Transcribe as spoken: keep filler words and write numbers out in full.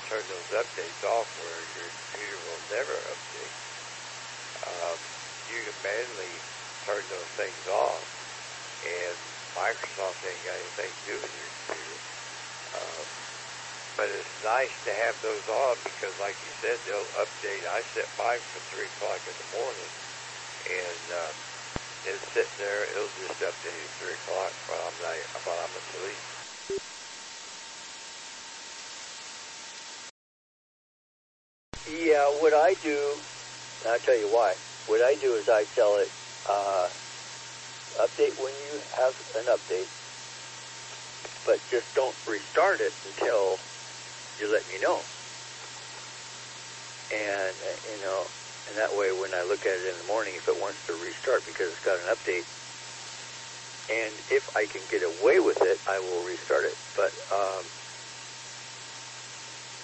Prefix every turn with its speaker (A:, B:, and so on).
A: turn those updates off where your computer will never update. Um, you can manually turn those things off, and Microsoft ain't got anything to do with your computer. Um, but it's nice to have those on because, like you said, they'll update. I set mine for three o'clock in the morning, and uh, it's sitting there. It'll just update at three o'clock while I'm not, while I'm asleep.
B: Yeah, what I do, and I'll tell you why. What I do is I tell it, uh, update when you have an update, but just don't restart it until you let me know. And, uh, you know, and that way when I look at it in the morning, if it wants to restart because it's got an update, and if I can get away with it, I will restart it. But um,